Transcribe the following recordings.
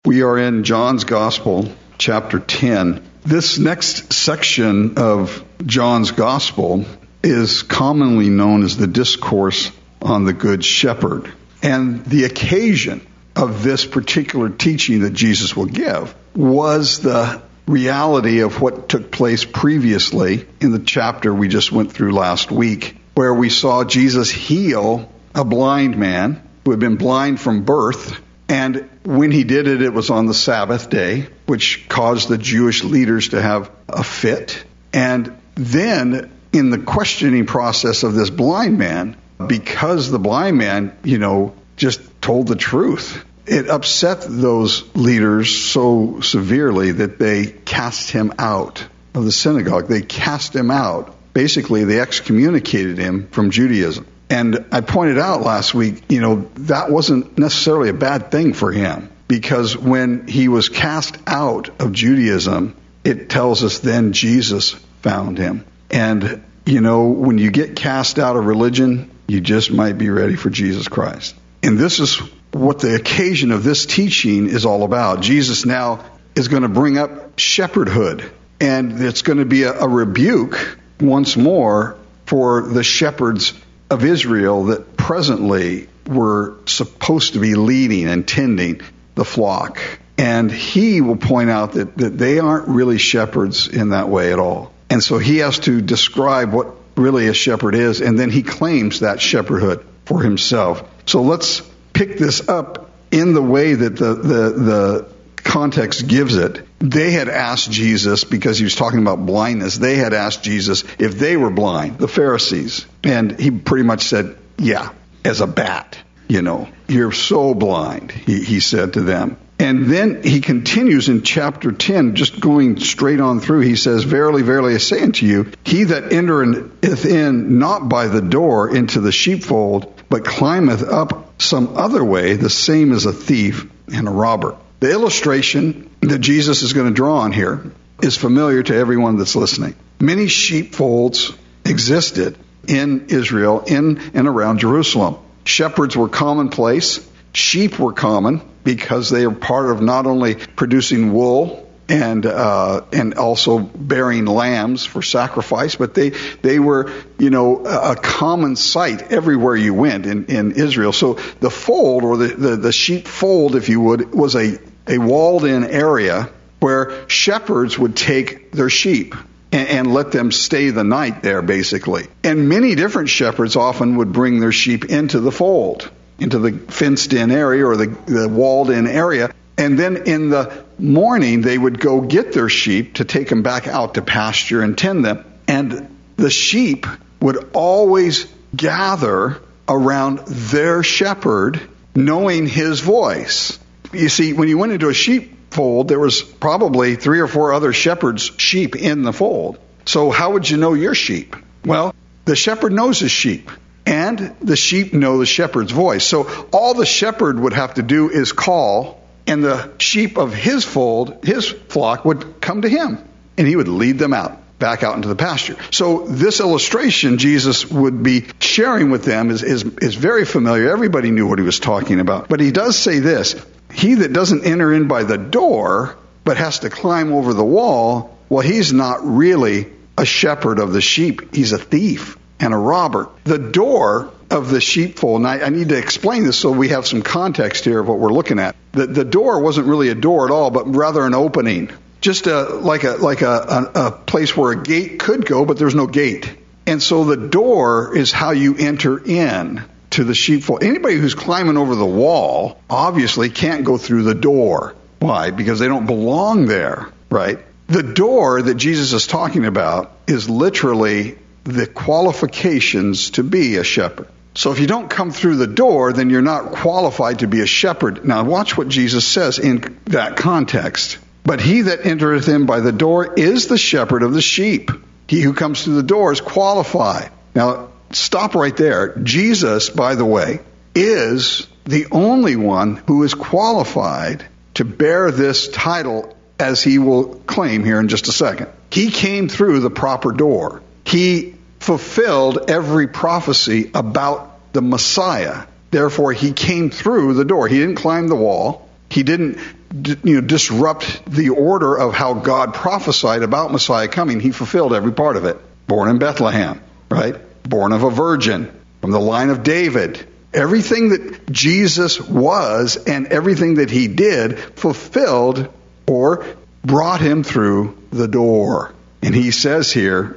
We are in John's Gospel, chapter 10. This next section of John's Gospel is commonly known as the Discourse on the Good Shepherd. And the occasion of this particular teaching that Jesus will give was the reality of what took place previously in the chapter we just went through last week, where we saw Jesus heal a blind man who had been blind from birth. And when he did it, it was on the Sabbath day, which caused the Jewish leaders to have a fit. And then in the questioning process of this blind man, because the blind man, just told the truth, it upset those leaders so severely that they cast him out of the synagogue. They cast him out. Basically, they excommunicated him from Judaism. And I pointed out last week, that wasn't necessarily a bad thing for him, because when he was cast out of Judaism, it tells us then Jesus found him. And, when you get cast out of religion, you just might be ready for Jesus Christ. And this is what the occasion of this teaching is all about. Jesus now is going to bring up shepherdhood, and it's going to be a rebuke once more for the shepherds of Israel that presently were supposed to be leading and tending the flock. And he will point out that they aren't really shepherds in that way at all. And so he has to describe what really a shepherd is, and then he claims that shepherdhood for himself. So let's pick this up in the way that the context gives it. They had asked Jesus, because he was talking about blindness, they had asked Jesus if they were blind, the Pharisees. And he pretty much said, yeah, as a bat, you're so blind, he said to them. And then he continues in chapter 10, just going straight on through. He says, verily, verily, I say unto you, he that entereth in not by the door into the sheepfold, but climbeth up some other way, the same is a thief and a robber. The illustration that Jesus is going to draw on here is familiar to everyone that's listening. Many sheepfolds existed in Israel, in and around Jerusalem. Shepherds were commonplace. Sheep were common because they are part of not only producing wool and also bearing lambs for sacrifice, but they were, a common sight everywhere you went in Israel. So the fold, or the sheepfold, if you would, was a walled-in area where shepherds would take their sheep and let them stay the night there, basically. And many different shepherds often would bring their sheep into the fold, into the fenced-in area or the walled-in area. And then in the morning, they would go get their sheep to take them back out to pasture and tend them. And the sheep would always gather around their shepherd, knowing his voice. You see, when you went into a sheepfold, there was probably 3 or 4 other shepherds' sheep in the fold. So how would you know your sheep? Well, the shepherd knows his sheep, and the sheep know the shepherd's voice. So all the shepherd would have to do is call, and the sheep of his fold, his flock, would come to him, and he would lead them back out into the pasture. So this illustration Jesus would be sharing with them is very familiar. Everybody knew what he was talking about. But he does say this: he that doesn't enter in by the door, but has to climb over the wall, well, he's not really a shepherd of the sheep. He's a thief and a robber. The door of the sheepfold, and I need to explain this so we have some context here of what we're looking at. The door wasn't really a door at all, but rather an opening. Just like a place where a gate could go, but there's no gate. And so the door is how you enter in to the sheepfold. Anybody who's climbing over the wall obviously can't go through the door. Why? Because they don't belong there, right? The door that Jesus is talking about is literally the qualifications to be a shepherd. So if you don't come through the door, then you're not qualified to be a shepherd. Now watch what Jesus says in that context. But he that entereth in by the door is the shepherd of the sheep. He who comes through the door is qualified. Now, stop right there. Jesus, by the way, is the only one who is qualified to bear this title, as he will claim here in just a second. He came through the proper door. He fulfilled every prophecy about the Messiah. Therefore, he came through the door. He didn't climb the wall. He didn't disrupt the order of how God prophesied about Messiah coming. He fulfilled every part of it. Born in Bethlehem, right? Born of a virgin, from the line of David. Everything that Jesus was and everything that he did fulfilled or brought him through the door. And he says here,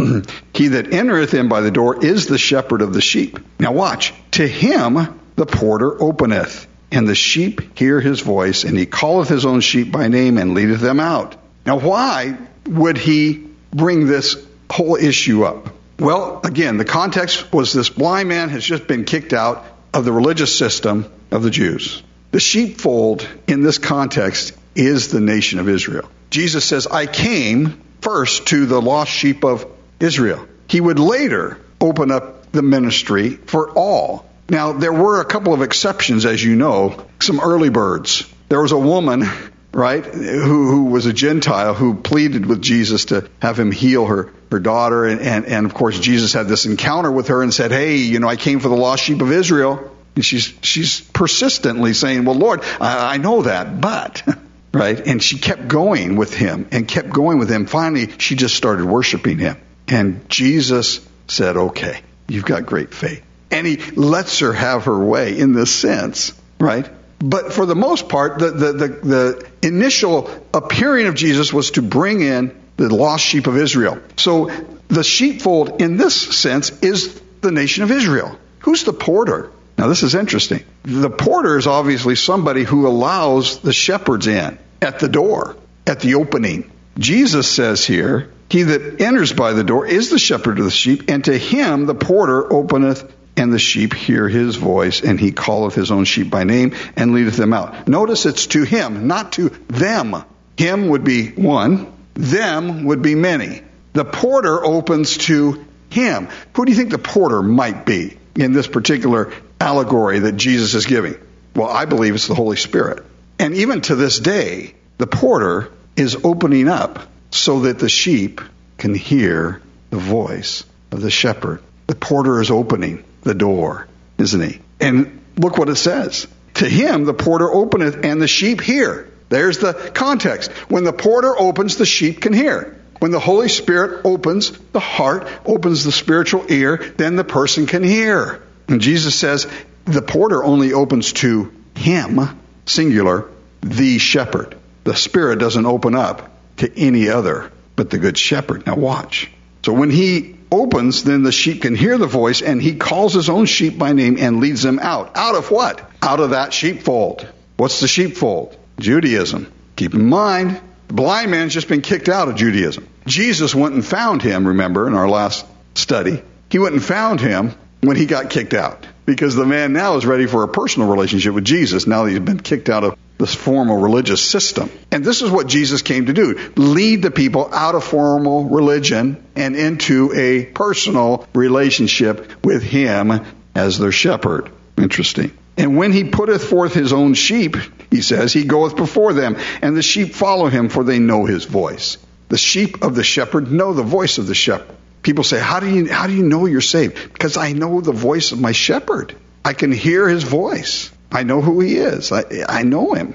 he that entereth in by the door is the shepherd of the sheep. Now watch. To him the porter openeth, and the sheep hear his voice, and he calleth his own sheep by name and leadeth them out. Now why would he bring this whole issue up? Well, again, the context was this blind man has just been kicked out of the religious system of the Jews. The sheepfold in this context is the nation of Israel. Jesus says, I came first to the lost sheep of Israel. He would later open up the ministry for all. Now, there were a couple of exceptions, as you know, some early birds. There was a woman, right, who was a Gentile who pleaded with Jesus to have him heal her daughter. And of course, Jesus had this encounter with her and said, hey, I came for the lost sheep of Israel. And she's persistently saying, well, Lord, I know that, but... right? And she kept going with him and kept going with him. Finally, she just started worshiping him. And Jesus said, okay, you've got great faith. And he lets her have her way in this sense, right? But for the most part, the initial appearing of Jesus was to bring in the lost sheep of Israel. So the sheepfold in this sense is the nation of Israel. Who's the porter? Now this is interesting. The porter is obviously somebody who allows the shepherds in at the door, at the opening. Jesus says here, he that enters by the door is the shepherd of the sheep, and to him the porter openeth, and the sheep hear his voice, and he calleth his own sheep by name, and leadeth them out. Notice it's to him, not to them. Him would be one, them would be many. The porter opens to him. Who do you think the porter might be in this particular allegory that Jesus is giving? Well, I believe it's the Holy Spirit. And even to this day, the porter is opening up so that the sheep can hear the voice of the shepherd. The porter is opening the door, isn't he? And look what it says. To him the porter openeth, and the sheep hear. There's the context. When the porter opens, the sheep can hear. When the Holy Spirit opens the heart, opens the spiritual ear, then the person can hear. And Jesus says the porter only opens to him, singular, the shepherd. The Spirit doesn't open up to any other but the good shepherd. Now watch. So when he opens, then the sheep can hear the voice, and he calls his own sheep by name and leads them out. Out of what? Out of that sheepfold. What's the sheepfold? Judaism. Keep in mind, the blind man's just been kicked out of Judaism. Jesus went and found him, remember, in our last study. He went and found him when he got kicked out, because the man now is ready for a personal relationship with Jesus now that he's been kicked out of this formal religious system. And this is what Jesus came to do: lead the people out of formal religion and into a personal relationship with him as their shepherd. Interesting. And when he putteth forth his own sheep, he says, he goeth before them, and the sheep follow him, for they know his voice. The sheep of the shepherd know the voice of the shepherd. People say, how do you know you're saved? Because I know the voice of my shepherd. I can hear his voice. I know who he is. I know him.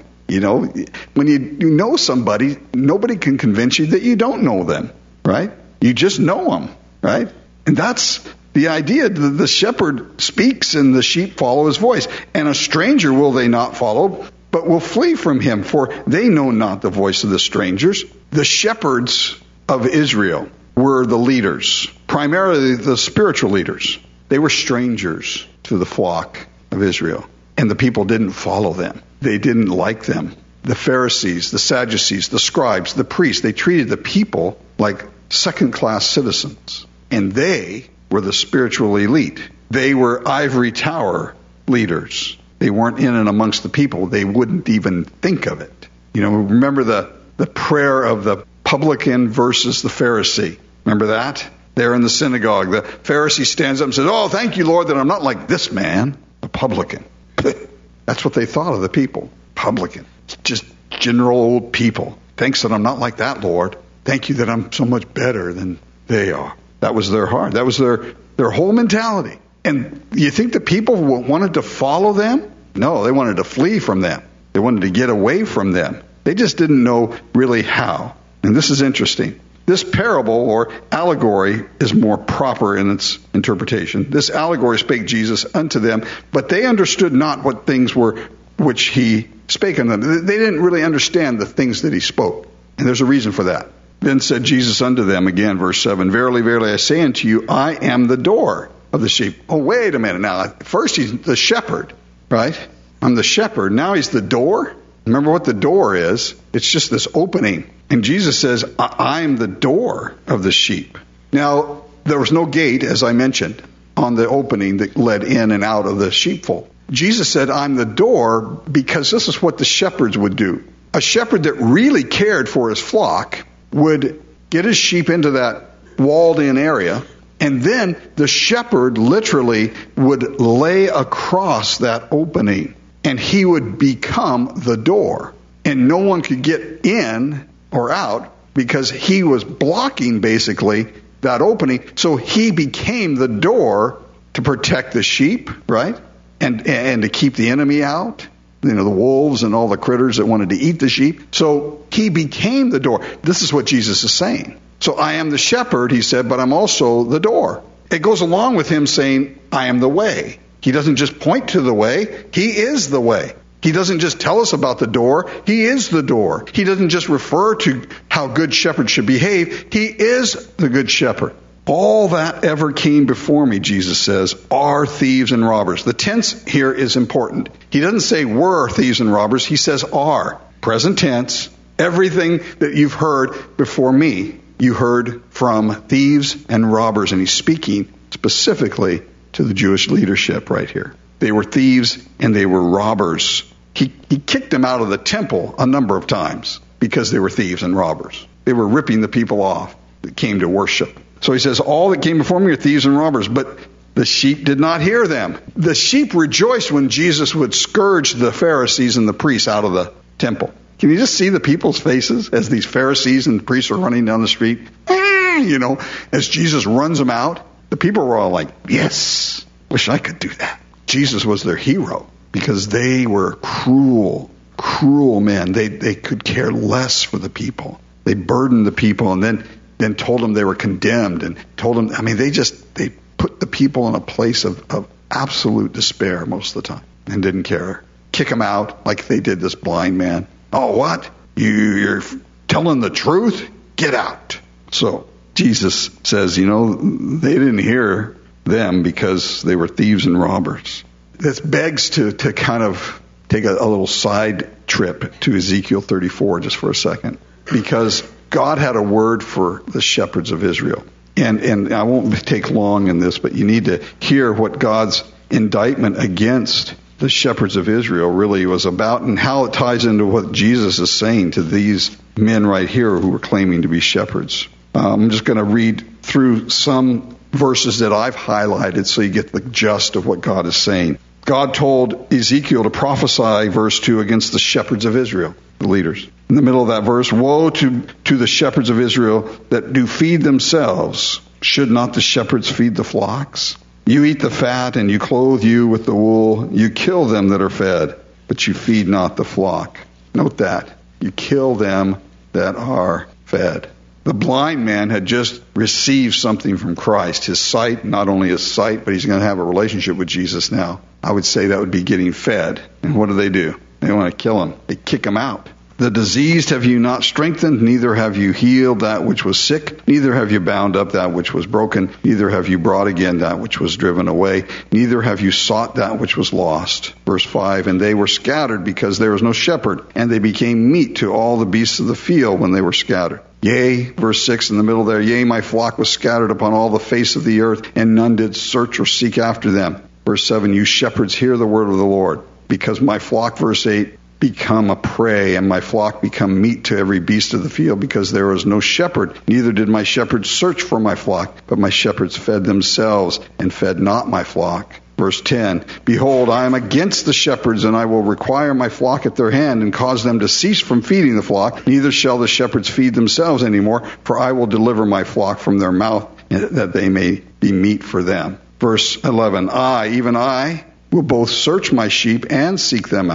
When you know somebody, nobody can convince you that you don't know them, right? You just know them, right? And that's the idea. The shepherd speaks and the sheep follow his voice. And a stranger will they not follow, but will flee from him, for they know not the voice of the strangers. The shepherds of Israel were the leaders, primarily the spiritual leaders. They were strangers to the flock of Israel, and the people didn't follow them. They didn't like them. The Pharisees, the Sadducees, the scribes, the priests, they treated the people like second-class citizens, and they were the spiritual elite. They were ivory tower leaders. They weren't in and amongst the people. They wouldn't even think of it. Remember the prayer of the publican versus the Pharisee. Remember that? There in the synagogue, the Pharisee stands up and says, "Oh, thank you, Lord, that I'm not like this man, a publican." That's what they thought of the people. Publican. Just general old people. Thanks that I'm not like that, Lord. Thank you that I'm so much better than they are. That was their heart. That was their whole mentality. And you think the people wanted to follow them? No, they wanted to flee from them. They wanted to get away from them. They just didn't know really how. And this is interesting. This parable or allegory is more proper in its interpretation. This allegory spake Jesus unto them, but they understood not what things were which he spake unto them. They didn't really understand the things that he spoke. And there's a reason for that. Then said Jesus unto them, again, verse 7, Verily, verily, I say unto you, I am the door of the sheep. Oh, wait a minute. Now, first he's the shepherd, right? I'm the shepherd. Now he's the door. Remember what the door is. It's just this opening. And Jesus says, I'm the door of the sheep. Now, there was no gate, as I mentioned, on the opening that led in and out of the sheepfold. Jesus said, I'm the door, because this is what the shepherds would do. A shepherd that really cared for his flock would get his sheep into that walled-in area, and then the shepherd literally would lay across that opening, and he would become the door. And no one could get in or out because he was blocking, basically, that opening. So he became the door to protect the sheep, right? And to keep the enemy out. You know, the wolves and all the critters that wanted to eat the sheep. So he became the door. This is what Jesus is saying. So I am the shepherd, he said, but I'm also the door. It goes along with him saying, I am the way. He doesn't just point to the way. He is the way. He doesn't just tell us about the door. He is the door. He doesn't just refer to how good shepherds should behave. He is the good shepherd. All that ever came before me, Jesus says, are thieves and robbers. The tense here is important. He doesn't say were thieves and robbers. He says are. Present tense. Everything that you've heard before me, you heard from thieves and robbers. And he's speaking specifically to the Jewish leadership right here. They were thieves and they were robbers. He kicked them out of the temple a number of times because they were thieves and robbers. They were ripping the people off that came to worship. So he says, all that came before me are thieves and robbers, but the sheep did not hear them. The sheep rejoiced when Jesus would scourge the Pharisees and the priests out of the temple. Can you just see the people's faces as these Pharisees and priests are running down the street? As Jesus runs them out, the people were all like, yes, wish I could do that. Jesus was their hero because they were cruel men. They could care less for the people. They burdened the people and then told them they were condemned and told them, they put the people in a place of absolute despair most of the time and didn't care. Kick them out like they did this blind man. Oh, what? You're telling the truth? Get out. So Jesus says, they didn't hear them because they were thieves and robbers. This begs to kind of take a little side trip to Ezekiel 34 just for a second, because God had a word for the shepherds of Israel. And I won't take long in this, but you need to hear what God's indictment against the shepherds of Israel really was about and how it ties into what Jesus is saying to these men right here who were claiming to be shepherds. I'm just going to read through some verses that I've highlighted so you get the gist of what God is saying. God told Ezekiel to prophesy, verse 2, against the shepherds of Israel, the leaders. In the middle of that verse, woe to the shepherds of Israel that do feed themselves. Should not the shepherds feed the flocks? You eat the fat and you clothe you with the wool. You kill them that are fed, but you feed not the flock. Note that. You kill them that are fed. The blind man had just received something from Christ. His sight, not only his sight, but he's going to have a relationship with Jesus now. I would say that would be getting fed. And what do? They want to kill him. They kick him out. The diseased have you not strengthened, neither have you healed that which was sick, neither have you bound up that which was broken, neither have you brought again that which was driven away, neither have you sought that which was lost. Verse 5, and they were scattered because there was no shepherd, and they became meat to all the beasts of the field when they were scattered. Yea, verse 6 in the middle there, yea, my flock was scattered upon all the face of the earth, and none did search or seek after them. Verse 7, you shepherds hear the word of the Lord, because my flock, verse 8, become a prey, and my flock become meat to every beast of the field, because there was no shepherd, neither did my shepherds search for my flock, but my shepherds fed themselves, and fed not my flock. Verse 10, behold, I am against the shepherds, and I will require my flock at their hand, and cause them to cease from feeding the flock, neither shall the shepherds feed themselves any more, for I will deliver my flock from their mouth, that they may be meat for them. Verse 11, even I, will both search my sheep and seek them out.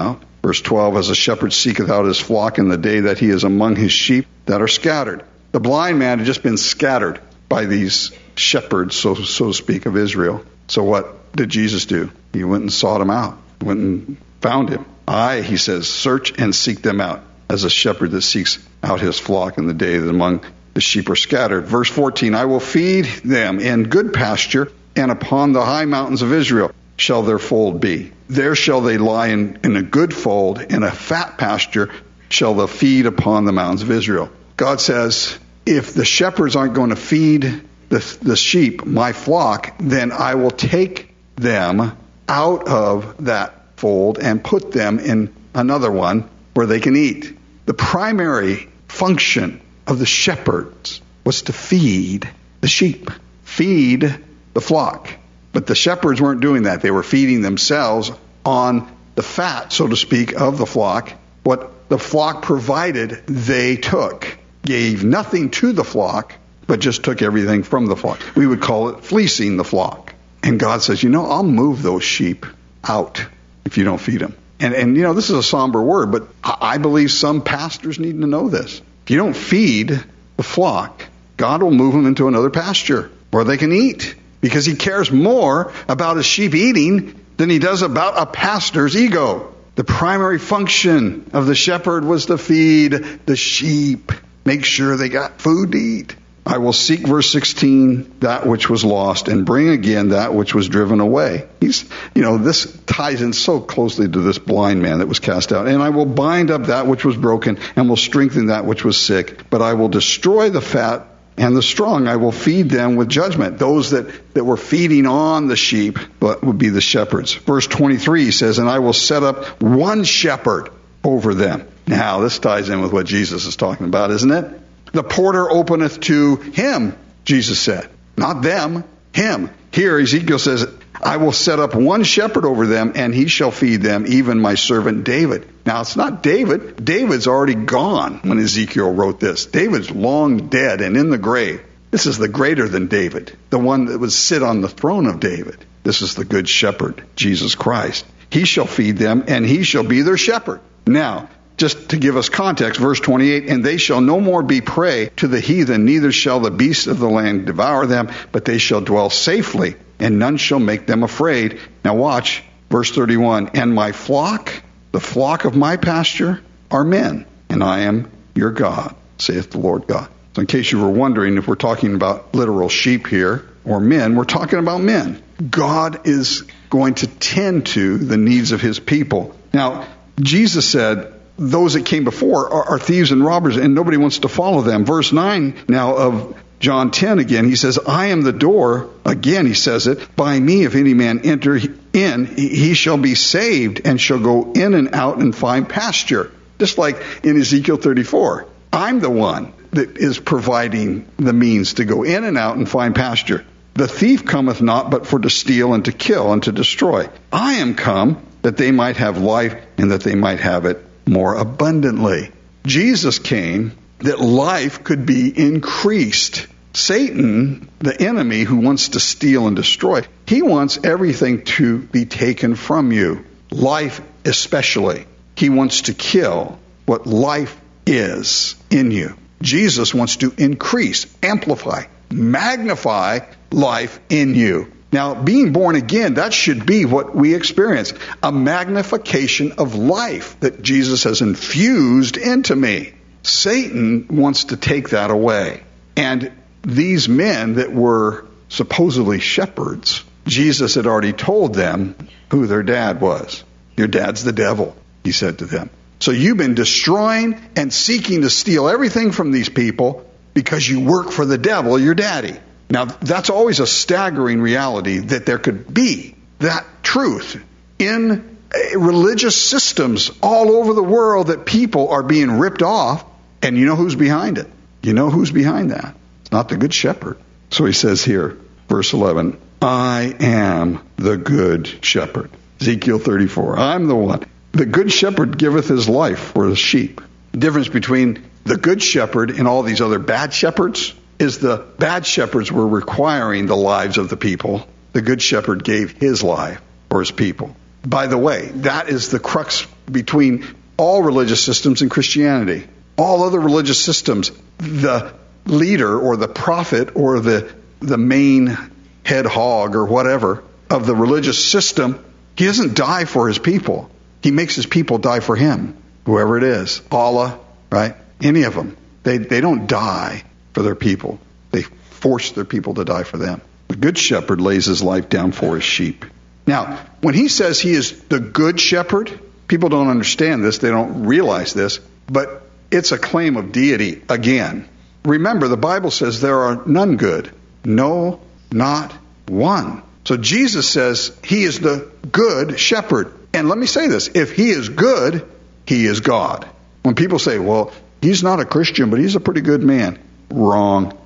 Verse 12, as a shepherd seeketh out his flock in the day that he is among his sheep that are scattered. The blind man had just been scattered by these shepherds, so to speak, of Israel. So what did Jesus do? He went and sought him out, went and found him. I, he says, search and seek them out, as a shepherd that seeks out his flock in the day that among the sheep are scattered. Verse 14, I will feed them in good pasture, and upon the high mountains of Israel shall their fold be. There shall they lie in a good fold, in a fat pasture shall they feed upon the mountains of Israel. God says, if the shepherds aren't going to feed the sheep, my flock, then I will take them out of that fold and put them in another one where they can eat. The primary function of the shepherds was to feed the sheep, feed the flock. But the shepherds weren't doing that. They were feeding themselves on the fat, so to speak, of the flock. What the flock provided, they took. Gave nothing to the flock, but just took everything from the flock. We would call it fleecing the flock. And God says, I'll move those sheep out if you don't feed them. And this is a somber word, but I believe some pastors need to know this. If you don't feed the flock, God will move them into another pasture where they can eat, because he cares more about his sheep eating than he does about a pastor's ego. The primary function of the shepherd was to feed the sheep, make sure they got food to eat. I will seek, verse 16, that which was lost, and bring again that which was driven away. This ties in so closely to this blind man that was cast out. And I will bind up that which was broken, and will strengthen that which was sick. But I will destroy the fat and the strong. I will feed them with judgment. Those that were feeding on the sheep would be the shepherds. Verse 23 says, and I will set up one shepherd over them. Now, this ties in with what Jesus is talking about, isn't it? The porter openeth to him, Jesus said. Not them, him. Here, Ezekiel says, I will set up one shepherd over them, and he shall feed them, even my servant David. Now, it's not David. David's already gone when Ezekiel wrote this. David's long dead and in the grave. This is the greater than David, the one that would sit on the throne of David. This is the good shepherd, Jesus Christ. He shall feed them, and he shall be their shepherd. Now, just to give us context, verse 28, and they shall no more be prey to the heathen, neither shall the beasts of the land devour them, but they shall dwell safely, and none shall make them afraid. Now watch, verse 31, and my flock, the flock of my pasture, are men, and I am your God, saith the Lord God. So in case you were wondering if we're talking about literal sheep here, or men, we're talking about men. God is going to tend to the needs of his people. Now, Jesus said, those that came before are thieves and robbers, and nobody wants to follow them. Verse 9 now of John 10 again, he says, I am the door. Again, he says it, by me, if any man enter in, he shall be saved and shall go in and out and find pasture. Just like in Ezekiel 34. I'm the one that is providing the means to go in and out and find pasture. The thief cometh not but for to steal and to kill and to destroy. I am come that they might have life and that they might have it more abundantly. Jesus came that life could be increased. Satan, the enemy who wants to steal and destroy, he wants everything to be taken from you. Life especially. He wants to kill what life is in you. Jesus wants to increase, amplify, magnify life in you. Now, being born again, that should be what we experience. A magnification of life that Jesus has infused into me. Satan wants to take that away. And these men that were supposedly shepherds, Jesus had already told them who their dad was. Your dad's the devil, he said to them. So you've been destroying and seeking to steal everything from these people because you work for the devil, your daddy. Now, that's always a staggering reality, that there could be that truth in religious systems all over the world, that people are being ripped off, and you know who's behind it. You know who's behind that. It's not the good shepherd. So he says here, verse 11, I am the good shepherd. Ezekiel 34, I'm the one. The good shepherd giveth his life for the sheep. The difference between the good shepherd and all these other bad shepherds is the bad shepherds were requiring the lives of the people. The good shepherd gave his life for his people. By the way, that is the crux between all religious systems and Christianity. All other religious systems, the leader or the prophet or the main head hog or whatever of the religious system, he doesn't die for his people. He makes his people die for him, whoever it is. Allah, right? Any of them. They don't die for their people. They force their people to die for them. The good shepherd lays his life down for his sheep. Now, when he says he is the good shepherd, people don't understand this. They don't realize this. But it's a claim of deity again. Remember, the Bible says there are none good. No, not one. So Jesus says he is the good shepherd. And let me say this. If he is good, he is God. When people say, well, he's not a Christian, but he's a pretty good man. Wrong.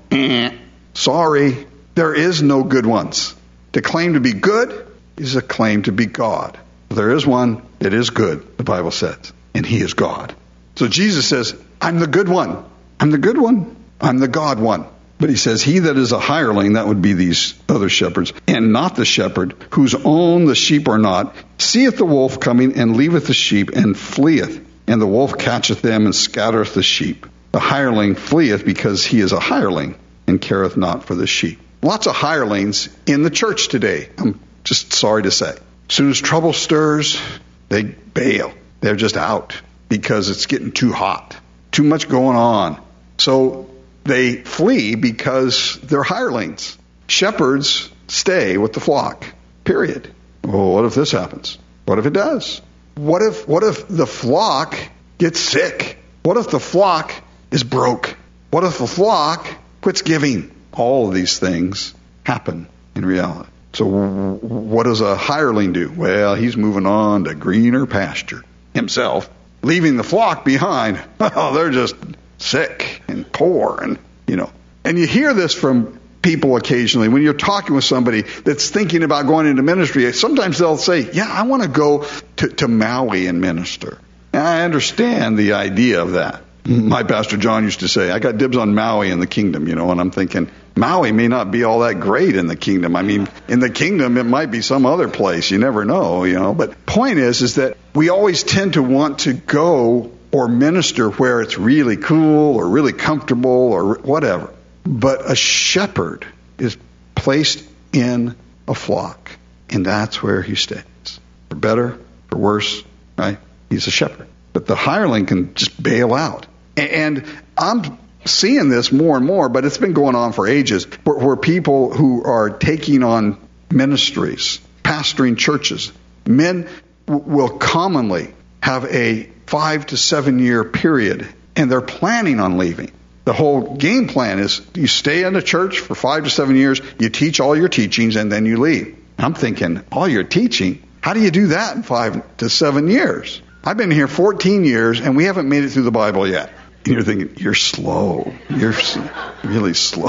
Sorry. There is no good ones. To claim to be good is a claim to be God. There is one that is good, the Bible says, and he is God. So Jesus says, I'm the good one. I'm the good one. I'm the God one. But he says, he that is a hireling, that would be these other shepherds, and not the shepherd, whose own the sheep are not, seeth the wolf coming, and leaveth the sheep, and fleeth. And the wolf catcheth them, and scattereth the sheep. The hireling fleeth, because he is a hireling, and careth not for the sheep. Lots of hirelings in the church today. I'm just sorry to say. As soon as trouble stirs, they bail. They're just out, because it's getting too hot. Too much going on. So they flee because they're hirelings. Shepherds stay with the flock, period. Well, what if this happens? What if it does? What if the flock gets sick? What if the flock is broke? What if the flock quits giving? All of these things happen in reality. So what does a hireling do? Well, he's moving on to greener pasture himself, leaving the flock behind. Oh, they're just sick and poor, and and you hear this from people occasionally when you're talking with somebody that's thinking about going into ministry. Sometimes they'll say, yeah, I want to go to Maui and minister. And I understand the idea of that. My pastor John used to say, I got dibs on Maui in the kingdom, and I'm thinking, Maui may not be all that great in the kingdom. I mean, in the kingdom, it might be some other place. You never know, But point is that we always tend to want to go or minister where it's really cool or really comfortable or whatever. But a shepherd is placed in a flock, and that's where he stays. For better, for worse, right? He's a shepherd. But the hireling can just bail out. And I'm seeing this more and more, but it's been going on for ages, where people who are taking on ministries, pastoring churches, men will commonly have a 5 to 7 year period, and they're planning on leaving. The whole game plan is you stay in the church for 5 to 7 years, you teach all your teachings, and then you leave. I'm thinking, all your teaching? How do you do that in 5 to 7 years? I've been here 14 years, and we haven't made it through the Bible yet. And you're thinking, you're slow. You're really slow.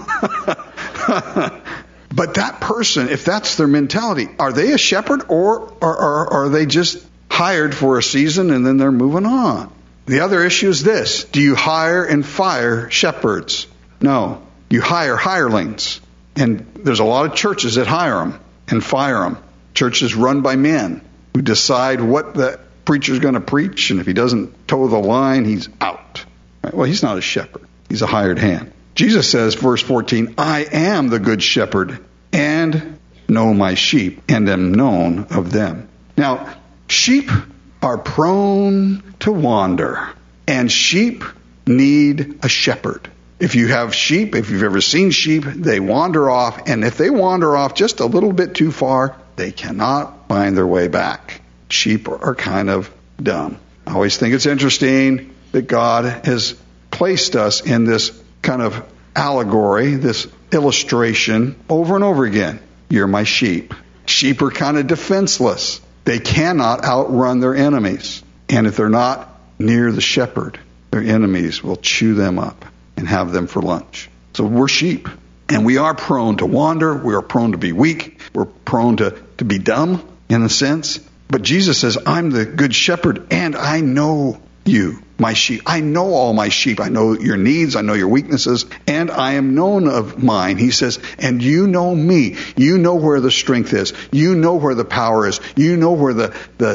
But that person, if that's their mentality, are they a shepherd, or are they just hired for a season and then they're moving on? The other issue is this. Do you hire and fire shepherds? No. You hire hirelings. And there's a lot of churches that hire them and fire them. Churches run by men who decide what the preacher's going to preach, and if he doesn't toe the line, he's out. Right? Well, he's not a shepherd. He's a hired hand. Jesus says, verse 14, I am the good shepherd and know my sheep and am known of them. Now, sheep are prone to wander, and sheep need a shepherd. If you have sheep, if you've ever seen sheep, they wander off, and if they wander off just a little bit too far, they cannot find their way back. Sheep are kind of dumb. I always think it's interesting that God has placed us in this kind of allegory, this illustration, over and over again. You're my sheep. Sheep are kind of defenseless. They cannot outrun their enemies. And if they're not near the shepherd, their enemies will chew them up and have them for lunch. So we're sheep. And we are prone to wander. We are prone to be weak. We're prone to be dumb, in a sense. But Jesus says, I'm the good shepherd, and I know you, my sheep. I know all my sheep. I know your needs. I know your weaknesses. And I am known of mine. He says, and you know me. You know where the strength is. You know where the power is. You know where the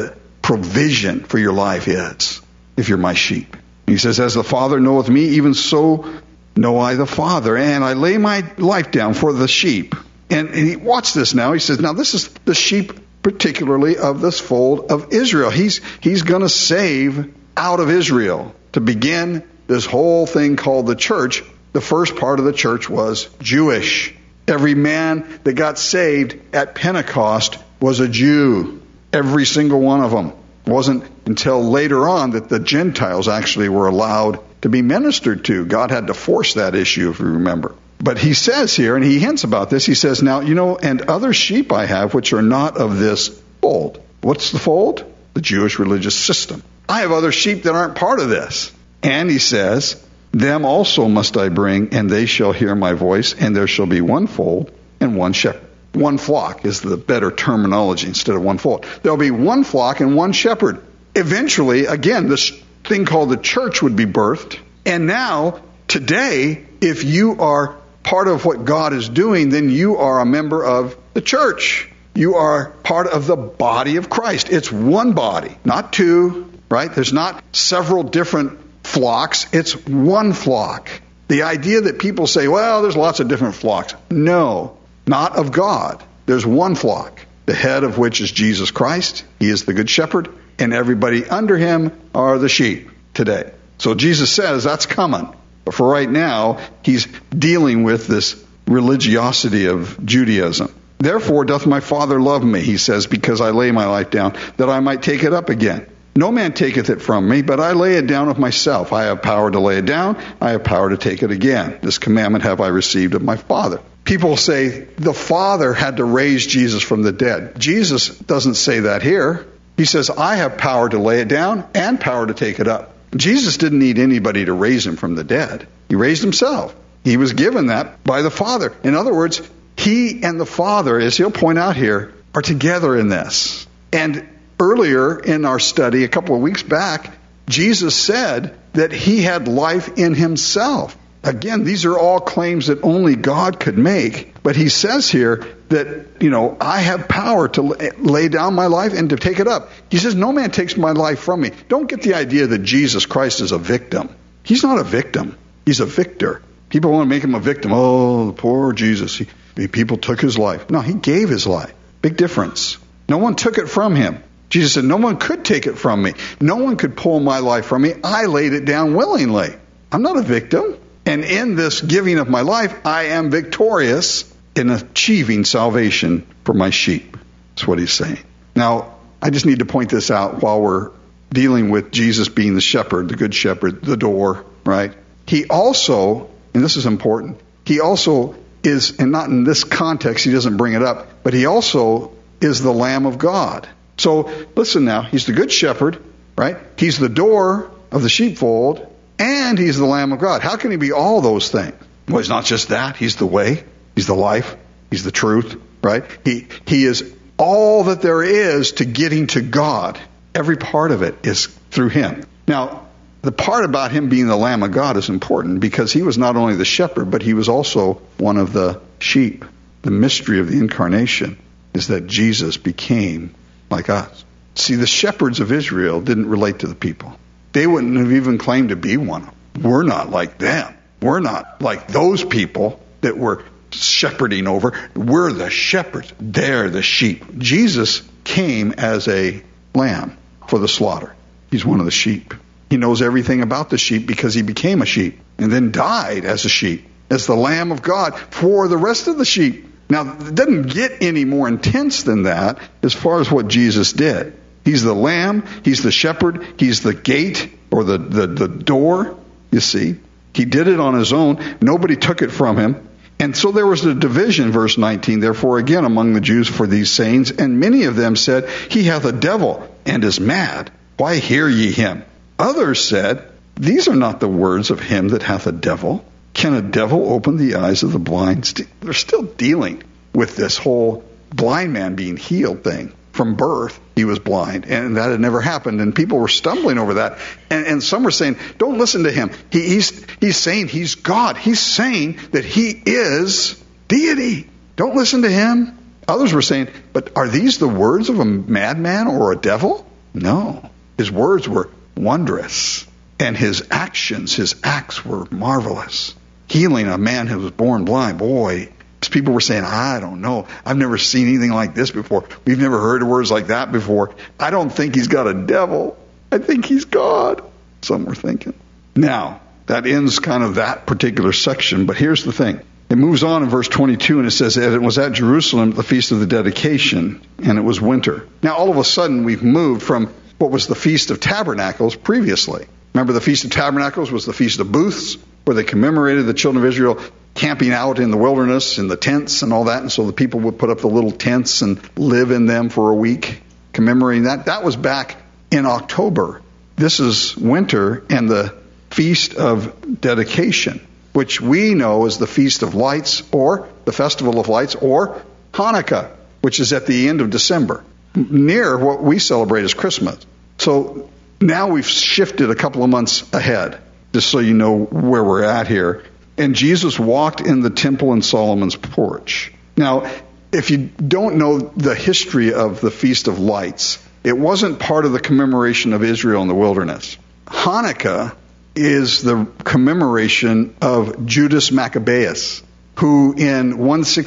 provision for your life is, if you're my sheep. He says, as the Father knoweth me, even so know I the Father, and I lay my life down for the sheep. And watch this now. He says, now this is the sheep particularly of this fold of Israel. He's going to save out of Israel to begin this whole thing called the church. The first part of the church was Jewish. Every man that got saved at Pentecost was a Jew. Every single one of them. It wasn't until later on that the Gentiles actually were allowed to be ministered to. God had to force that issue, if you remember. But he says here, and he hints about this, he says, now, and other sheep I have which are not of this fold. What's the fold? The Jewish religious system. I have other sheep that aren't part of this. And he says, them also must I bring, and they shall hear my voice, and there shall be one fold and one shepherd. One flock is the better terminology instead of one fold. There'll be one flock and one shepherd. Eventually, again, this thing called the church would be birthed. And now, today, if you are part of what God is doing, then you are a member of the church. You are part of the body of Christ. It's one body, not two, right? There's not several different flocks. It's one flock. The idea that people say, well, there's lots of different flocks. No, not of God. There's one flock, the head of which is Jesus Christ. He is the good shepherd, and everybody under him are the sheep today. So Jesus says that's coming. But for right now, he's dealing with this religiosity of Judaism. Therefore doth my Father love me, he says, because I lay my life down, that I might take it up again. No man taketh it from me, but I lay it down of myself. I have power to lay it down. I have power to take it again. This commandment have I received of my Father. People say the Father had to raise Jesus from the dead. Jesus doesn't say that here. He says, I have power to lay it down and power to take it up. Jesus didn't need anybody to raise him from the dead. He raised himself. He was given that by the Father. In other words, he and the Father, as he'll point out here, are together in this. And earlier in our study, a couple of weeks back, Jesus said that he had life in himself. Again, these are all claims that only God could make. But he says here that, I have power to lay down my life and to take it up. He says, no man takes my life from me. Don't get the idea that Jesus Christ is a victim. He's not a victim. He's a victor. People want to make him a victim. Oh, poor Jesus. People took his life. No, he gave his life. Big difference. No one took it from him. Jesus said, no one could take it from me. No one could pull my life from me. I laid it down willingly. I'm not a victim. And in this giving of my life, I am victorious in achieving salvation for my sheep. That's what he's saying. Now, I just need to point this out while we're dealing with Jesus being the shepherd, the good shepherd, the door, right? He also, and this is important, he also is, and not in this context, he doesn't bring it up, but he also is the Lamb of God. So listen now, he's the good shepherd, right? He's the door of the sheepfold, and he's the Lamb of God. How can he be all those things? Well, he's not just that. He's the way. He's the life. He's the truth, right? He is all that there is to getting to God. Every part of it is through him. Now, the part about him being the Lamb of God is important because he was not only the shepherd, but he was also one of the sheep. The mystery of the incarnation is that Jesus became like us. See, the shepherds of Israel didn't relate to the people. They wouldn't have even claimed to be one of them. We're not like them. We're not like those people that we're shepherding over. We're the shepherds. They're the sheep. Jesus came as a lamb for the slaughter. He's one of the sheep. He knows everything about the sheep because he became a sheep and then died as a sheep, as the Lamb of God for the rest of the sheep. Now, it doesn't get any more intense than that as far as what Jesus did. He's the lamb, he's the shepherd, he's the gate or the door, you see. He did it on his own. Nobody took it from him. And so there was a division, verse 19, therefore again among the Jews for these sayings, and many of them said, he hath a devil and is mad. Why hear ye him? Others said, these are not the words of him that hath a devil. Can a devil open the eyes of the blind? They're still dealing with this whole blind man being healed thing. From birth, he was blind, and that had never happened, and people were stumbling over that. And some were saying, don't listen to him. He's saying he's God. He's saying that he is deity. Don't listen to him. Others were saying, but are these the words of a madman or a devil? No. His words were wondrous. And his acts were marvelous. Healing a man who was born blind. Boy, people were saying, I don't know. I've never seen anything like this before. We've never heard words like that before. I don't think he's got a devil. I think he's God. Some were thinking. Now, that ends kind of that particular section. But here's the thing. It moves on in verse 22, and it says, and it was at Jerusalem at the Feast of the Dedication, and it was winter. Now, all of a sudden, we've moved from what was the Feast of Tabernacles previously. Remember, the Feast of Tabernacles was the Feast of Booths, where they commemorated the children of Israel camping out in the wilderness, in the tents and all that. And so the people would put up the little tents and live in them for a week, commemorating that. That was back in October. This is winter and the Feast of Dedication, which we know as the Feast of Lights or the Festival of Lights or Hanukkah, which is at the end of December, near what we celebrate as Christmas. So now we've shifted a couple of months ahead, just so you know where we're at here. And Jesus walked in the temple in Solomon's porch. Now, if you don't know the history of the Feast of Lights, it wasn't part of the commemoration of Israel in the wilderness. Hanukkah is the commemoration of Judas Maccabeus, who in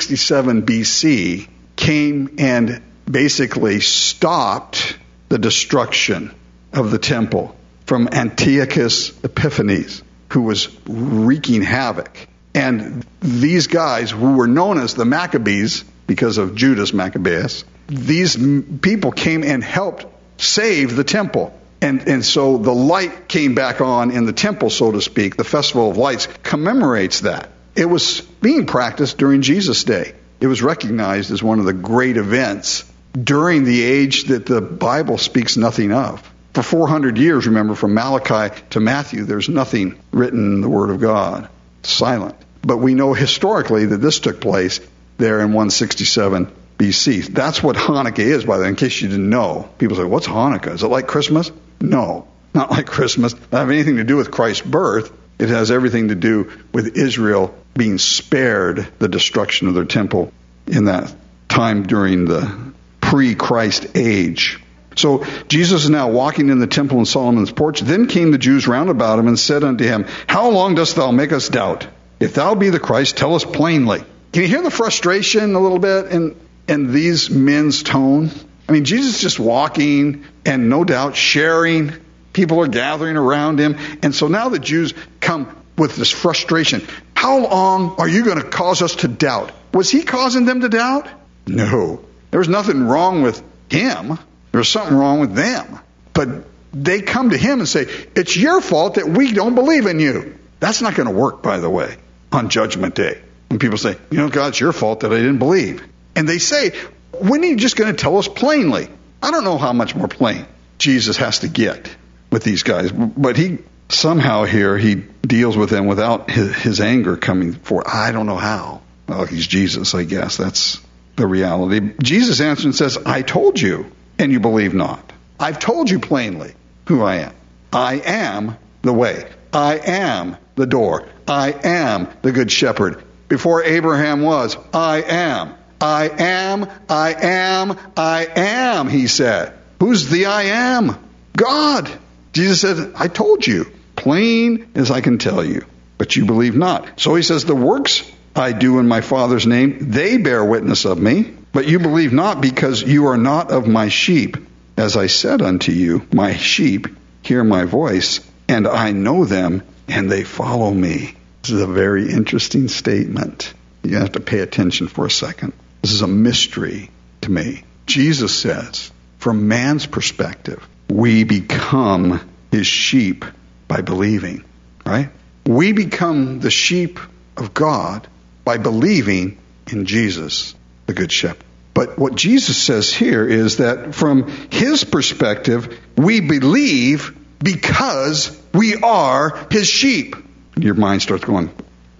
167 BC came and basically stopped the destruction of the temple from Antiochus Epiphanes, who was wreaking havoc. And these guys, who were known as the Maccabees because of Judas Maccabeus, these people came and helped save the temple. And so the light came back on in the temple, so to speak. The Festival of Lights commemorates that. It was being practiced during Jesus' day. It was recognized as one of the great events during the age that the Bible speaks nothing of. For 400 years, remember, from Malachi to Matthew, there's nothing written in the Word of God. It's silent. But we know historically that this took place there in 167 BC. That's what Hanukkah is, by the way, in case you didn't know. People say, what's Hanukkah? Is it like Christmas? No, not like Christmas. It doesn't have anything to do with Christ's birth. It has everything to do with Israel being spared the destruction of their temple in that time during the pre-Christ age. So Jesus is now walking in the temple in Solomon's porch. Then came the Jews round about him and said unto him, how long dost thou make us doubt? If thou be the Christ, tell us plainly. Can you hear the frustration a little bit in these men's tone? I mean, Jesus is just walking and no doubt sharing. People are gathering around him. And so now the Jews come with this frustration. How long are you going to cause us to doubt? Was he causing them to doubt? No. There was nothing wrong with him. There was something wrong with them. But they come to him and say, it's your fault that we don't believe in you. That's not going to work, by the way, on Judgment Day. When people say, God, it's your fault that I didn't believe. And they say, when are you just going to tell us plainly? I don't know how much more plain Jesus has to get with these guys. But he somehow here, he deals with them without his anger coming forth. I don't know how. Well, he's Jesus, I guess. That's the reality. Jesus answers and says, I told you, and you believe not. I've told you plainly who I am. I am the way. I am the door. I am the good shepherd. Before Abraham was, I am. I am, I am, I am, he said. Who's the I am? God. Jesus said, I told you, plain as I can tell you, but you believe not. So he says, the works I do in my Father's name, they bear witness of me, but you believe not because you are not of my sheep. As I said unto you, my sheep hear my voice, and I know them, and they follow me. This is a very interesting statement. You have to pay attention for a second. This is a mystery to me. Jesus says, from man's perspective, we become his sheep by believing, right? We become the sheep of God by believing in Jesus, the Good Shepherd. But what Jesus says here is that from his perspective, we believe because we are his sheep. Your mind starts going,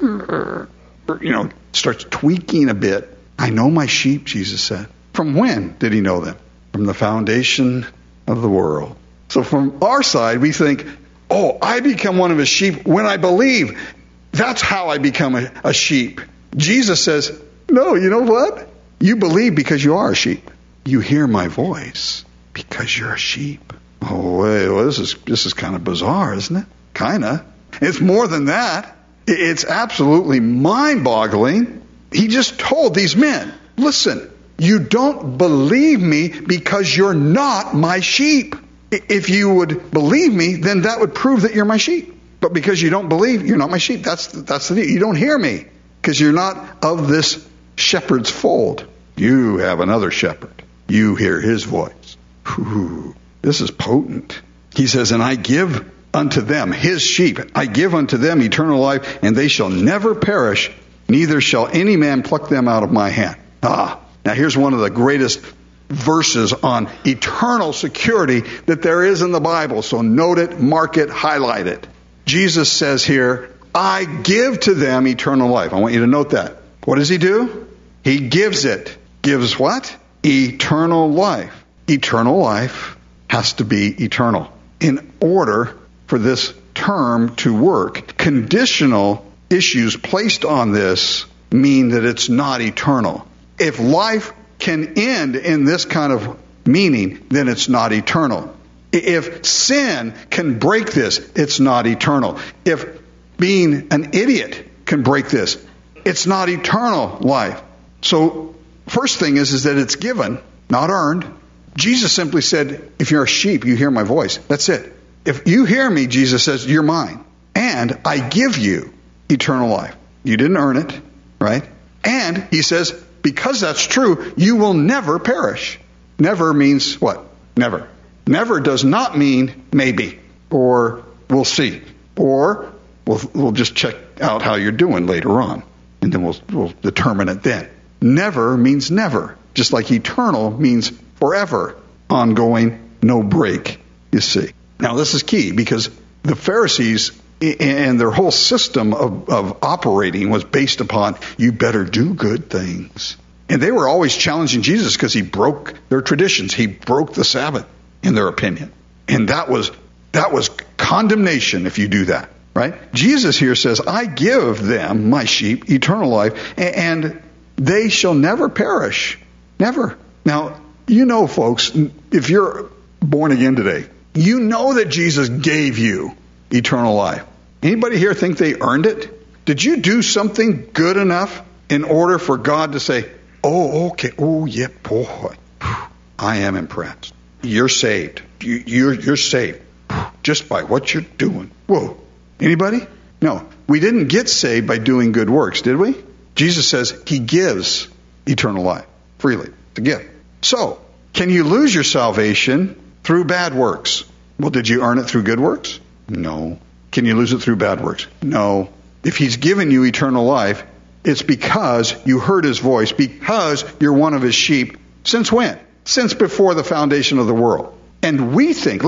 starts tweaking a bit. I know my sheep, Jesus said. From when did he know them? From the foundation of the world. So from our side, we think, I become one of his sheep when I believe. That's how I become a sheep. Jesus says, no, you know what? You believe because you are a sheep. You hear my voice. Because you're a sheep. Oh, wait, well, this is kind of bizarre, isn't it? Kind of. It's more than that. It's absolutely mind-boggling. He just told these men, listen, you don't believe me because you're not my sheep. If you would believe me, then that would prove that you're my sheep. But because you don't believe, you're not my sheep. That's the deal. You don't hear me because you're not of this shepherd's fold. You have another shepherd. You hear his voice. Whew, this is potent. He says, and I give unto them, his sheep, I give unto them eternal life, and they shall never perish, neither shall any man pluck them out of my hand. Now here's one of the greatest verses on eternal security that there is in the Bible. So note it, mark it, highlight it. Jesus says here, I give to them eternal life. I want you to note that. What does he do? He gives it. Gives what? Eternal life. Eternal life has to be eternal. In order for this term to work, conditional issues placed on this mean that it's not eternal. If life can end in this kind of meaning, then it's not eternal. If sin can break this, it's not eternal. If being an idiot can break this, it's not eternal life. So, first thing is that it's given, not earned. Jesus simply said, if you're a sheep, you hear my voice. That's it. If you hear me, Jesus says, you're mine. And I give you eternal life. You didn't earn it, right? And he says, because that's true, you will never perish. Never means what? Never. Never does not mean maybe, or we'll see, or we'll just check out how you're doing later on, and then we'll determine it then. Never means never, just like eternal means forever, ongoing, no break, you see. Now this is key, because the Pharisees and their whole system of operating was based upon, you better do good things. And they were always challenging Jesus because he broke their traditions. He broke the Sabbath, in their opinion. And that was condemnation if you do that, right? Jesus here says, I give them, my sheep, eternal life, and they shall never perish. Never. Now, you know, folks, if you're born again today, you know that Jesus gave you eternal life. Anybody here think they earned it? Did you do something good enough in order for God to say, oh, okay, oh, yeah, boy, I am impressed. You're saved. You're saved just by what you're doing. Whoa. Anybody? No. We didn't get saved by doing good works, did we? Jesus says he gives eternal life freely. It's a gift. So, can you lose your salvation through bad works? Well, did you earn it through good works? No. Can you lose it through bad works? No. If he's given you eternal life, it's because you heard his voice, because you're one of his sheep. Since when? Since before the foundation of the world. And we think,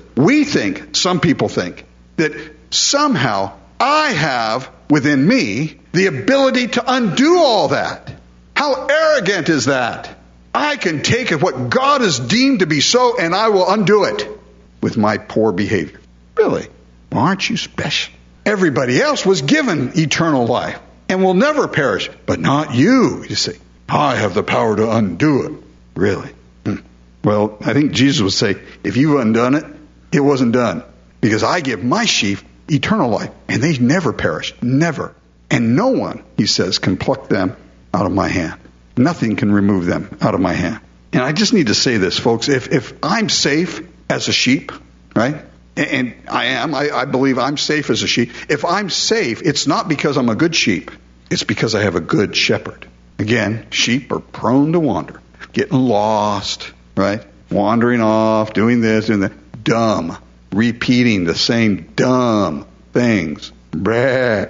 some people think, that somehow I have within me the ability to undo all that. How arrogant is that? I can take what God has deemed to be so, and I will undo it with my poor behavior. Really? Well, aren't you special? Everybody else was given eternal life and will never perish, but not you, you see. I have the power to undo it. Really? Well, I think Jesus would say, if you've undone it, it wasn't done. Because I give my sheep eternal life, and they never perish. Never. And no one, he says, can pluck them out of my hand. Nothing can remove them out of my hand. And I just need to say this, folks. If I'm safe as a sheep, right? And I believe I'm safe as a sheep. If I'm safe, it's not because I'm a good sheep. It's because I have a good shepherd. Again, sheep are prone to wander, getting lost, right? Wandering off, doing this, doing that. Dumb. Repeating the same dumb things. Right?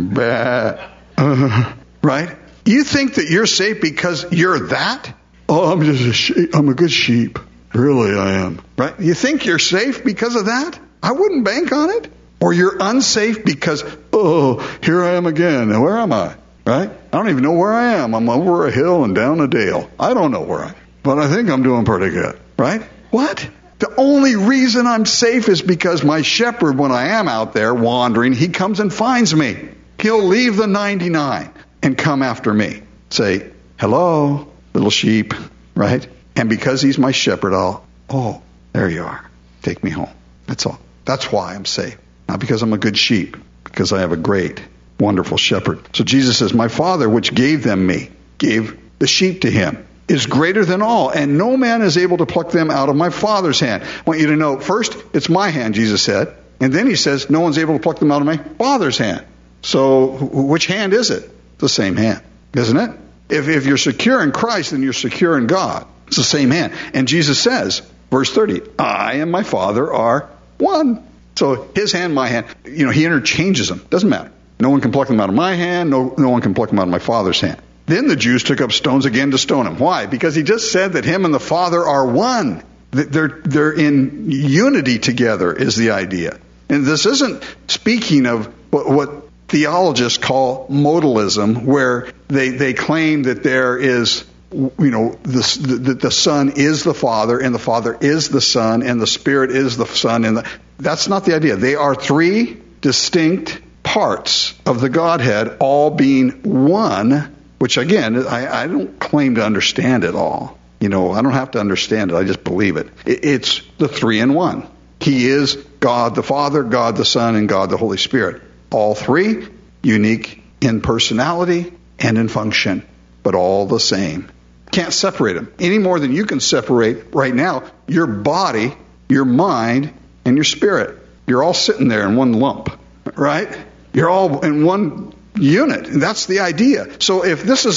You think that you're safe because you're that? Oh, I'm just a sheep. I'm a good sheep. Really, I am. Right? You think you're safe because of that? I wouldn't bank on it. Or you're unsafe because, oh, here I am again. Now, where am I? Right? I don't even know where I am. I'm over a hill and down a dale. I don't know where I am. But I think I'm doing pretty good. Right? What? The only reason I'm safe is because my shepherd, when I am out there wandering, he comes and finds me. He'll leave the 99 and come after me. Say, hello, little sheep. Right? And because he's my shepherd, I'll Oh, there you are. Take me home. That's all. That's why I'm saved. Not because I'm a good sheep, because I have a great, wonderful shepherd. So Jesus says, my Father, which gave them me, gave the sheep to him, is greater than all, and no man is able to pluck them out of my Father's hand. I want you to know, first, it's my hand, Jesus said. And then he says, no one's able to pluck them out of my Father's hand. So which hand is it? The same hand, isn't it? If you're secure in Christ, then you're secure in God. It's the same hand. And Jesus says, verse 30, I and my Father are one. So his hand, my hand, he interchanges them. Doesn't matter. No one can pluck them out of my hand. No one can pluck them out of my Father's hand. Then the Jews took up stones again to stone him. Why? Because he just said that him and the Father are one. They're in unity together is the idea. And this isn't speaking of what theologists call modalism, where they claim that there is, that the Son is the Father, and the Father is the Son, and the Spirit is the Son. That's not the idea. They are three distinct parts of the Godhead, all being one, which again, I don't claim to understand it all. I don't have to understand it. I just believe it. It's the three in one. He is God the Father, God the Son, and God the Holy Spirit. All three, unique in personality and in function, but all the same. Can't separate them any more than you can separate right now your body, your mind, and your spirit. You're all sitting there in one lump, right? You're all in one unit, and that's the idea. So if this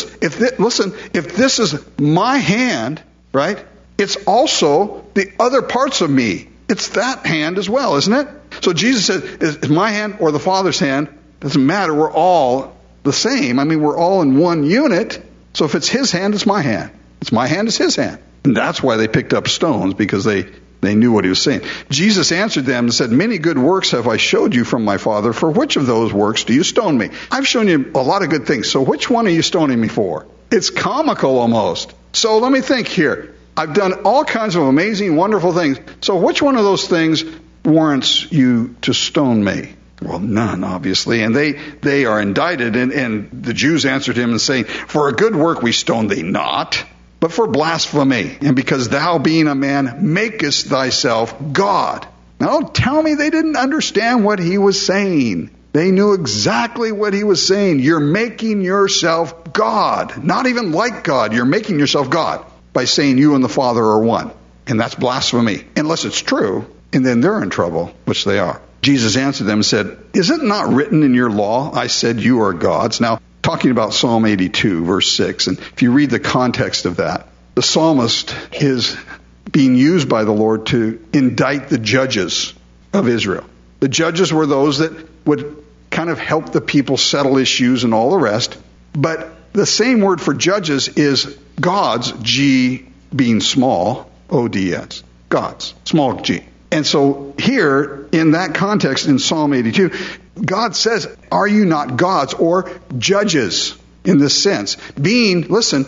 is my hand, right? It's also the other parts of me. It's that hand as well, isn't it? So Jesus says, is my hand or the Father's hand? Doesn't matter. We're all the same. We're all in one unit. So if it's his hand, it's my hand. It's my hand, it's his hand. And that's why they picked up stones, because they knew what he was saying. Jesus answered them and said, many good works have I showed you from my Father. For which of those works do you stone me? I've shown you a lot of good things. So which one are you stoning me for? It's comical almost. So let me think here. I've done all kinds of amazing, wonderful things. So which one of those things warrants you to stone me? Well, none, obviously. And they are indicted. And the Jews answered him and saying, for a good work we stone thee not, but for blasphemy. And because thou being a man makest thyself God. Now don't tell me they didn't understand what he was saying. They knew exactly what he was saying. You're making yourself God. Not even like God. You're making yourself God by saying you and the Father are one. And that's blasphemy. Unless it's true, and then they're in trouble, which they are. Jesus answered them and said, is it not written in your law, I said you are gods? Now, talking about Psalm 82, verse 6, and if you read the context of that, the psalmist is being used by the Lord to indict the judges of Israel. The judges were those that would kind of help the people settle issues and all the rest. But the same word for judges is gods, G being small, O-D-S, gods, small g. And so here, in that context, in Psalm 82, God says, are you not gods or judges in this sense? Being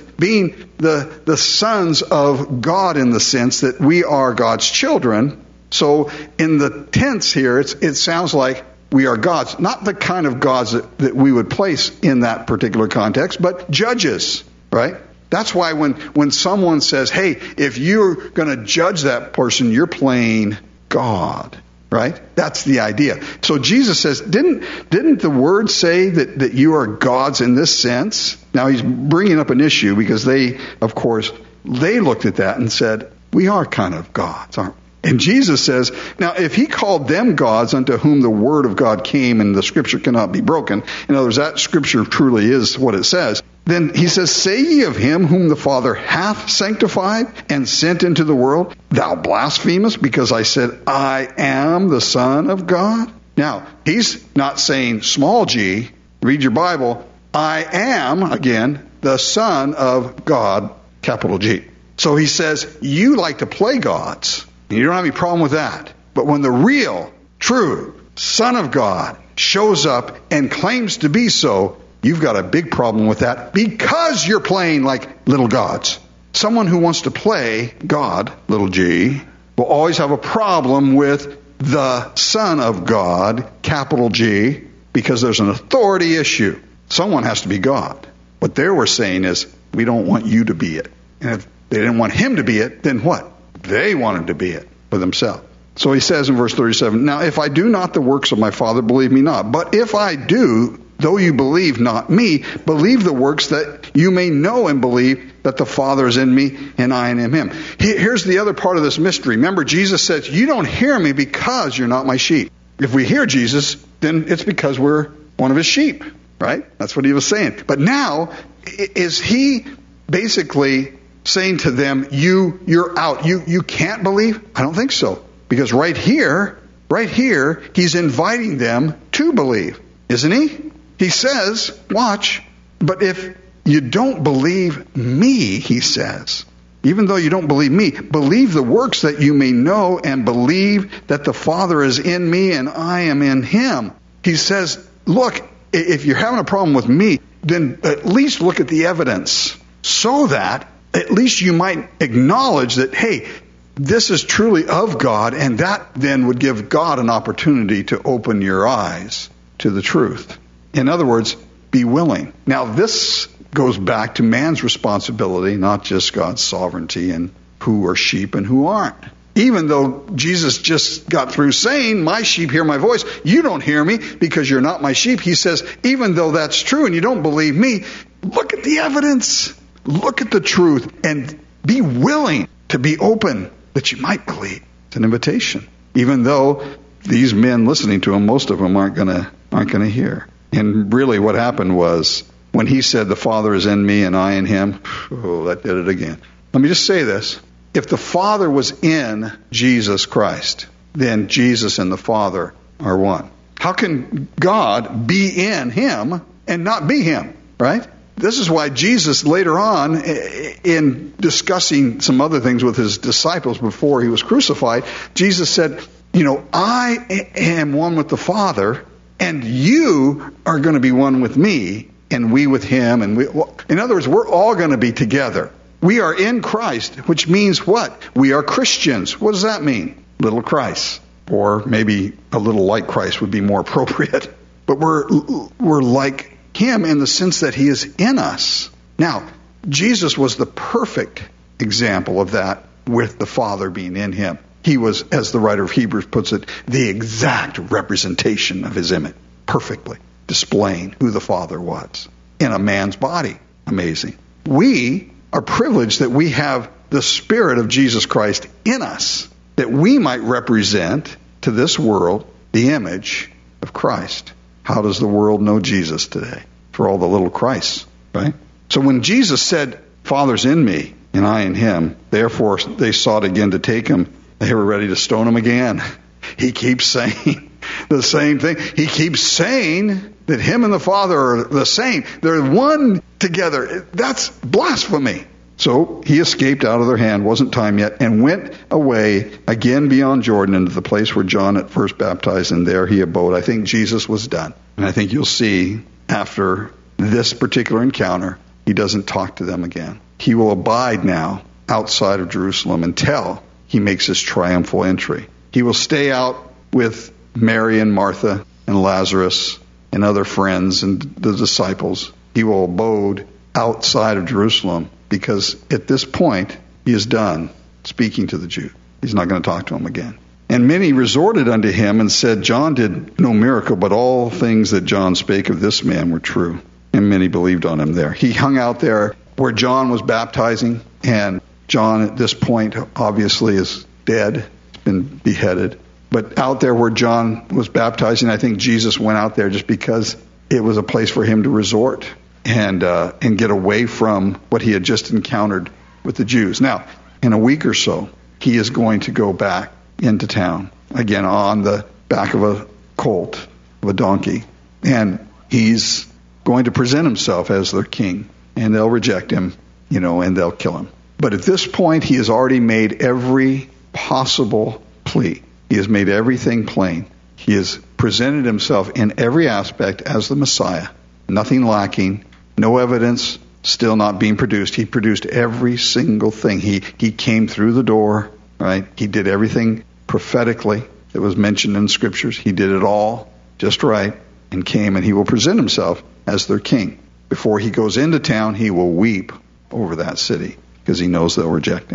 the sons of God in the sense that we are God's children. So in the tense here, it sounds like we are gods. Not the kind of gods that we would place in that particular context, but judges, right? That's why when someone says, hey, if you're going to judge that person, you're playing God, right? That's the idea. So Jesus says, didn't the word say that you are gods in this sense? Now he's bringing up an issue because they looked at that and said, we are kind of gods, aren't we? And Jesus says, now if he called them gods unto whom the word of God came and the scripture cannot be broken, in other words, that scripture truly is what it says, then he says, say ye of him whom the Father hath sanctified and sent into the world, thou blasphemest, because I said, I am the Son of God? Now, he's not saying small g, read your Bible, I am, again, the Son of God, capital G. So he says, you like to play gods. You don't have any problem with that. But when the real, true Son of God shows up and claims to be so, you've got a big problem with that because you're playing like little gods. Someone who wants to play God, little g, will always have a problem with the Son of God, capital G, because there's an authority issue. Someone has to be God. What they were saying is, we don't want you to be it. And if they didn't want him to be it, then what? They wanted to be it for themselves. So he says in verse 37, now if I do not the works of my Father, believe me not. But if I do, though you believe not me, believe the works, that you may know and believe that the Father is in me and I in him. Here's the other part of this mystery. Remember, Jesus says, you don't hear me because you're not my sheep. If we hear Jesus, then it's because we're one of his sheep, right? That's what he was saying. But now, is he basically saying to them, you're out. You can't believe? I don't think so. Because right here, he's inviting them to believe, isn't he? He says, watch, but if you don't believe me, he says, even though you don't believe me, believe the works that you may know and believe that the Father is in me and I am in him. He says, look, if you're having a problem with me, then at least look at the evidence so that at least you might acknowledge that, hey, this is truly of God, and that then would give God an opportunity to open your eyes to the truth. In other words, be willing. Now, this goes back to man's responsibility, not just God's sovereignty and who are sheep and who aren't. Even though Jesus just got through saying, my sheep hear my voice, you don't hear me because you're not my sheep. He says, even though that's true and you don't believe me, look at the evidence, look at the truth, and be willing to be open that you might believe. It's an invitation. Even though these men listening to him, most of them aren't gonna hear. And really what happened was, when he said the Father is in me and I in him, that did it again. Let me just say this. If the Father was in Jesus Christ, then Jesus and the Father are one. How can God be in him and not be him, right? This is why Jesus later on, in discussing some other things with his disciples before he was crucified, Jesus said, I am one with the Father, and you are going to be one with me, and we with him. In other words, we're all going to be together. We are in Christ, which means what? We are Christians. What does that mean? Little Christ. Or maybe a little like Christ would be more appropriate. But we're like him in the sense that he is in us. Now, Jesus was the perfect example of that, with the Father being in him. He was, as the writer of Hebrews puts it, the exact representation of his image, perfectly displaying who the Father was in a man's body. Amazing. We are privileged that we have the Spirit of Jesus Christ in us, that we might represent to this world the image of Christ. How does the world know Jesus today? For all the little Christs, right? So when Jesus said, Father's in me and I in him, therefore they sought again to take him, they were ready to stone him again. He keeps saying the same thing. He keeps saying that him and the Father are the same. They're one together. That's blasphemy. So he escaped out of their hand, wasn't time yet, and went away again beyond Jordan into the place where John at first baptized, and there he abode. I think Jesus was done. And I think you'll see after this particular encounter, he doesn't talk to them again. He will abide now outside of Jerusalem until he makes his triumphal entry. He will stay out with Mary and Martha and Lazarus and other friends and the disciples. He will abode outside of Jerusalem because at this point he is done speaking to the Jews. He's not going to talk to them again. And many resorted unto him and said, John did no miracle, but all things that John spake of this man were true. And many believed on him there. He hung out there where John was baptizing, and John at this point obviously is dead. He's been beheaded. But out there where John was baptizing, I think Jesus went out there just because it was a place for him to resort and get away from what he had just encountered with the Jews. Now, in a week or so, he is going to go back into town, again on the back of a colt, of a donkey. And he's going to present himself as their king. And they'll reject him, and they'll kill him. But at this point, he has already made every possible plea. He has made everything plain. He has presented himself in every aspect as the Messiah. Nothing lacking, no evidence still not being produced. He produced every single thing. He came through the door, right? He did everything prophetically that was mentioned in scriptures. He did it all just right and came, and he will present himself as their king. Before he goes into town, he will weep over that city because he knows they'll reject him.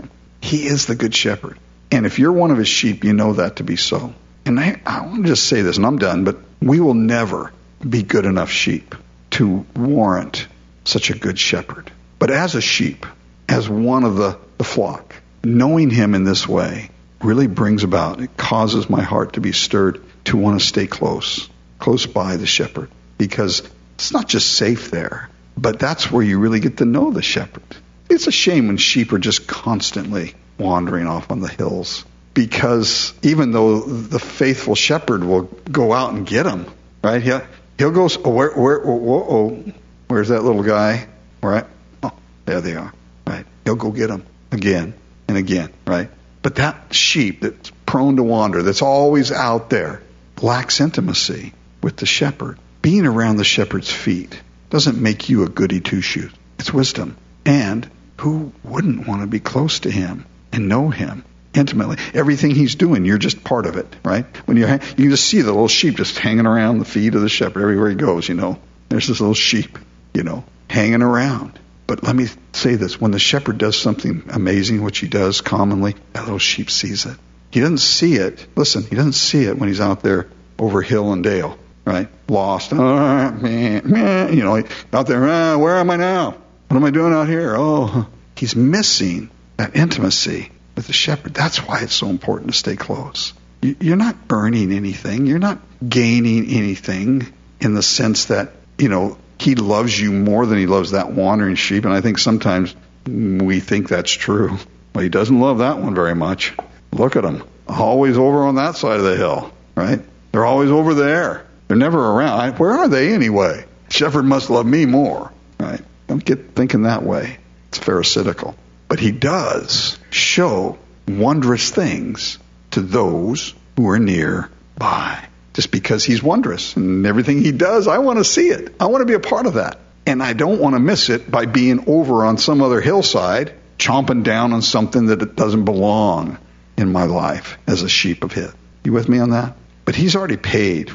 He is the good shepherd. And if you're one of his sheep, you know that to be so. And I want to just say this, and I'm done, but we will never be good enough sheep to warrant such a good shepherd. But as a sheep, as one of the flock, knowing him in this way really brings about, it causes my heart to be stirred to want to stay close by the shepherd. Because it's not just safe there, but that's where you really get to know the shepherd. It's a shame when sheep are just constantly wandering off on the hills. Because even though the faithful shepherd will go out and get them, right? He'll go, where's that little guy? Right? Oh, there they are. Right? He'll go get them again and again, right? But that sheep that's prone to wander, that's always out there, lacks intimacy with the shepherd. Being around the shepherd's feet doesn't make you a goody two-shoes. It's wisdom. And who wouldn't want to be close to him and know him intimately? Everything he's doing, you're just part of it, right? When you can just see the little sheep just hanging around the feet of the shepherd everywhere he goes, There's this little sheep, hanging around. But let me say this. When the shepherd does something amazing, which he does commonly, that little sheep sees it. He doesn't see it. Listen, he doesn't see it when he's out there over hill and dale, right? Lost. Out there, where am I now? What am I doing out here? Oh, he's missing that intimacy with the shepherd. That's why it's so important to stay close. You're not earning anything. You're not gaining anything in the sense that, he loves you more than he loves that wandering sheep. And I think sometimes we think that's true. Well, he doesn't love that one very much. Look at them. Always over on that side of the hill, right? They're always over there. They're never around. Where are they anyway? Shepherd must love me more, right? Don't get thinking that way. It's pharisaical. But he does show wondrous things to those who are nearby. Just because he's wondrous and everything he does, I want to see it. I want to be a part of that. And I don't want to miss it by being over on some other hillside, chomping down on something that doesn't belong in my life as a sheep of his. You with me on that? But he's already paid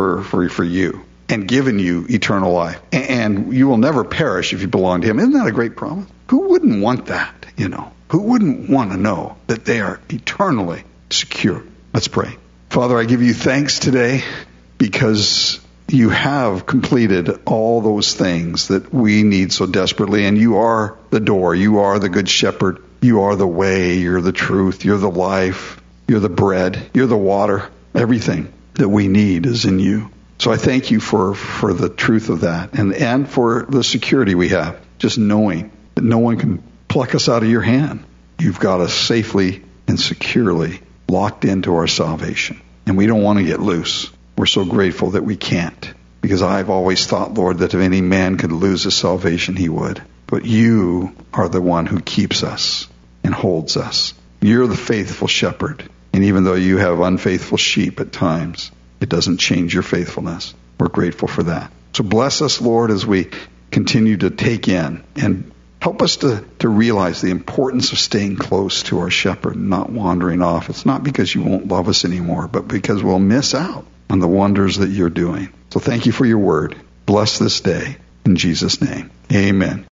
for you and given you eternal life. And you will never perish if you belong to him. Isn't that a great promise? Who wouldn't want that, Who wouldn't want to know that they are eternally secure? Let's pray. Father, I give you thanks today because you have completed all those things that we need so desperately. And you are the door. You are the good shepherd. You are the way. You're the truth. You're the life. You're the bread. You're the water. Everything that we need is in you. So I thank you for the truth of that and for the security we have, just knowing that no one can pluck us out of your hand. You've got us safely and securely locked into our salvation. And we don't want to get loose. We're so grateful that we can't. Because I've always thought, Lord, that if any man could lose his salvation, he would. But you are the one who keeps us and holds us. You're the faithful shepherd. And even though you have unfaithful sheep at times, it doesn't change your faithfulness. We're grateful for that. So bless us, Lord, as we continue to take in and help us to realize the importance of staying close to our shepherd and not wandering off. It's not because you won't love us anymore, but because we'll miss out on the wonders that you're doing. So thank you for your word. Bless this day. In Jesus' name, amen.